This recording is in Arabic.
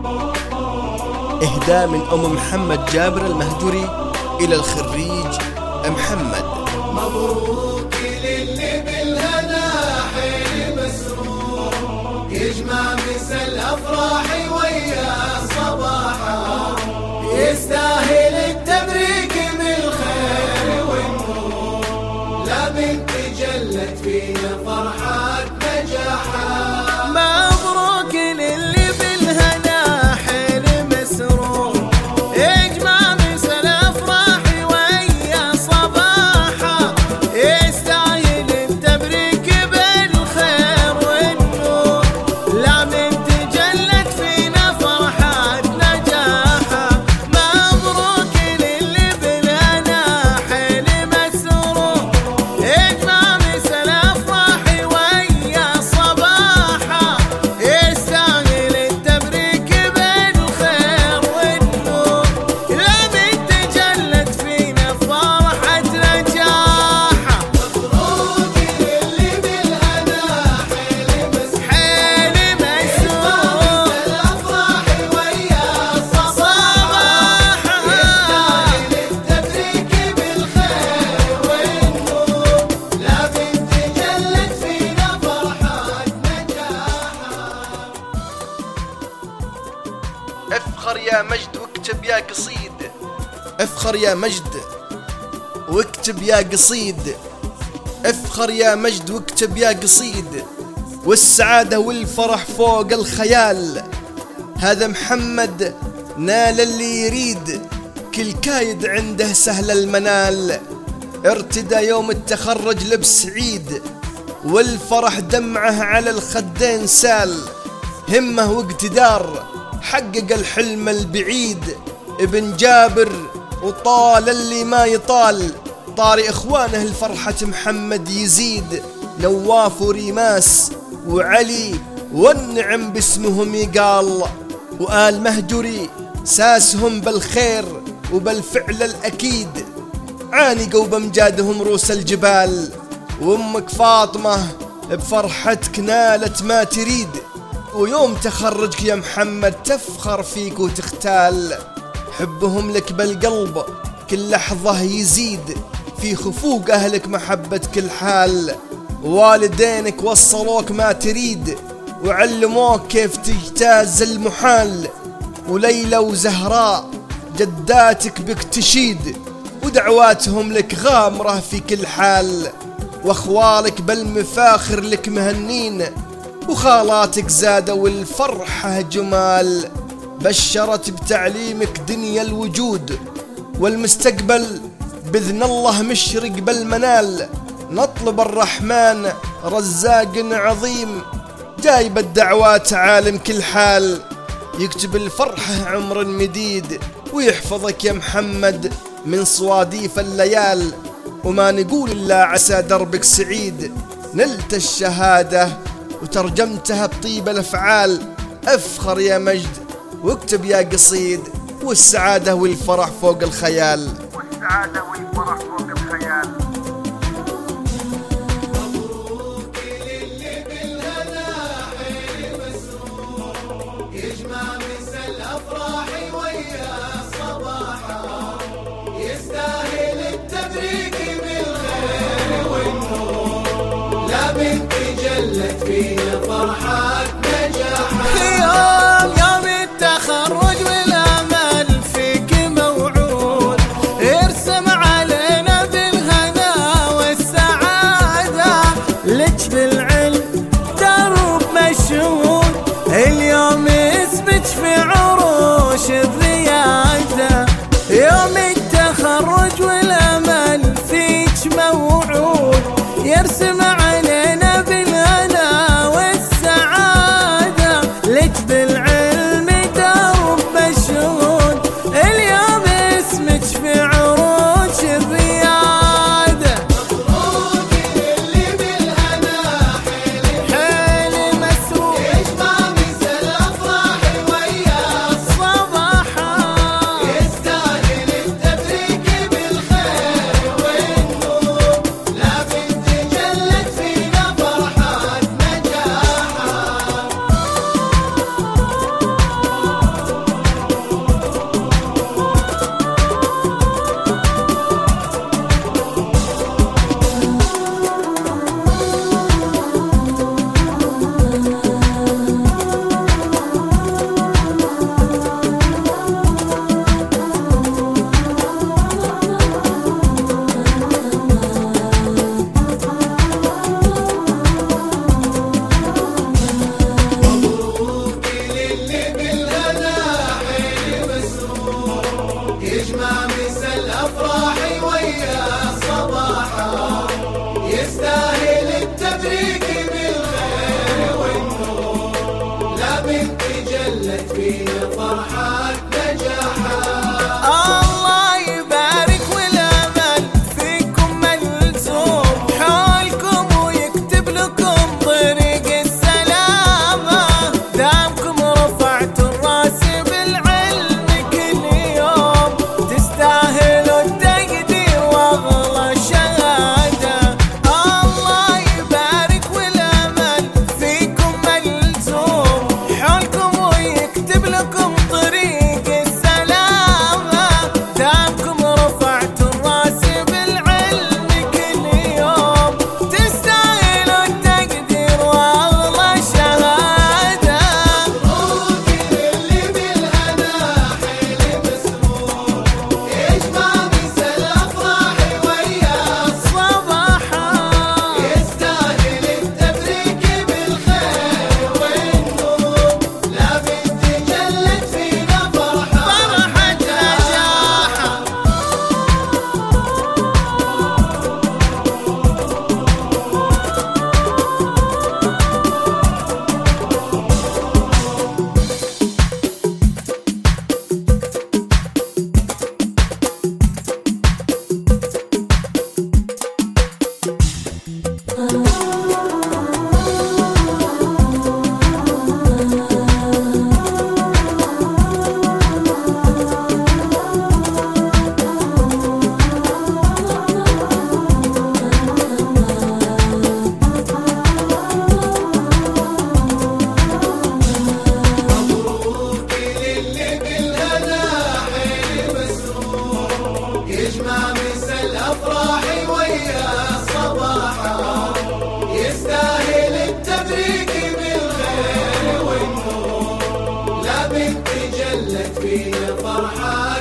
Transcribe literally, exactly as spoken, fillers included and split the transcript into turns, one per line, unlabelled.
إهداء من أم محمد جابر المهجري إلى الخريج محمد.
مبروك للي بالهنا حين مسرور، يجمع مسا الأفراح ويا صباحا، يستاهل التبريك بالخير والنور، لا بنت جلت فينا فرحة نجاحا.
مبروك للي بالهنا حين مسرور، يجمع مسا الأفراح ويا صباحا، يستاهل التبريك بالخير والنور، لا بنت جلت فينا فرحة نجاحا. مبروك للي بالهنا حين مسرور، يجمع مسا الأفراح ويا صباحا، يستاهل التبريك بالخير والنور، لا بنت جلت فينا فرحة نجاحا.
مبروك للي بالهنا حين مسرور،
حين مسرور
الأفراح ويا صباحا، يستاهل التبريك بالخير والنور، لا بنت جلت فينا فرحة نجاحا.
افخر يا مجد واكتب يا قصيد، افخر يا مجد واكتب يا قصيد، افخر يا مجد واكتب يا قصيد، والسعادة والفرح فوق الخيال. هذا محمد نال اللي يريد، كل كايد عنده سهل المنال. ارتدى يوم التخرج لبس عيد، والفرح دمعه على الخدين سال. همه واقتدار حقق الحلم البعيد، ابن جابر وطال اللي ما يطال. طاري اخوانه الفرحة محمد يزيد، نواف وريماس وعلي والنعم باسمهم يقال. وآل مهجري ساسهم بالخير وبالفعل الأكيد، عانقوا بامجادهم روس الجبال. وامك فاطمة بفرحتك نالت ما تريد، ويوم تخرجك يا محمد تفخر فيك وتختال. حبهم لك بالقلب كل لحظة يزيد، في خفوق أهلك محبة كل حال. والدينك وصلوك ما تريد، وعلموك كيف تجتاز المحال. وليلى وزهراء جداتك بك تشيد، ودعواتهم لك غامرة في كل حال. واخوالك بالمفاخر لك مهنين، وخالاتك زادوا الفرحة جمال. بشرت بتعليمك دنيا الوجود، والمستقبل بإذن الله مشرق بالمنال. نطلب الرحمن رزاق عظيم، جايب الدعوات عالم كل حال. يكتب الفرحة عمر مديد، ويحفظك يا محمد من صواديف الليال. وما نقول إلا عسى دربك سعيد، نلت الشهادة وترجمتها بطيب الأفعال. افخر يا مجد واكتب يا قصيد، والسعادة والفرح فوق الخيال.
والسعادة والفرح فوق الخيال.
مبروك للي بالهنا حين مسرور، يجمع مسا الأفراح ويا صباحا، يستاهل التبريك بالخير والنور، لا بنت جلت فينا فرحة نجاحا.
يوم يوم التخرج والامل فيك موعود، ارسم علينا بالهنا والسعادة، لك بالعلم درب مشهود، اليوم يثبت في عروش الريادة. يوم التخرج والامل فيك موعود، يرسم علينا بالهنا والسعادة، لك
جلت فينا فرحة نجاحها.
الله يبارك والامل فيكم ملزوم، حولكم ويكتب لكم طريق السلامة، دامكم رفعتوا الراس بالعلم كل يوم، تستاهلوا التقدير واغلى شهادة. الله يبارك والامل فيكم ملزوم، حولكم ويكتب لكم طريق السلامة، دامكم رفعتوا الراس بالعلم كل يوم، تستاهلوا التقدير واغلى شهادة.
مبروك للي بالهنا حيل مسرور، يجمع مسا الأفراح ويا
صباحا
يستاهل التبريك بالخير والنور، لا بنت جلت فينا فرحة
فرحة نجاحا.
مبروك للي بالهنا حيل مسرور، يجمع مسا الأفراح ويا صباحا، يستاهل التبريك بالخير والنور، لا بنت جلت فينا فرحة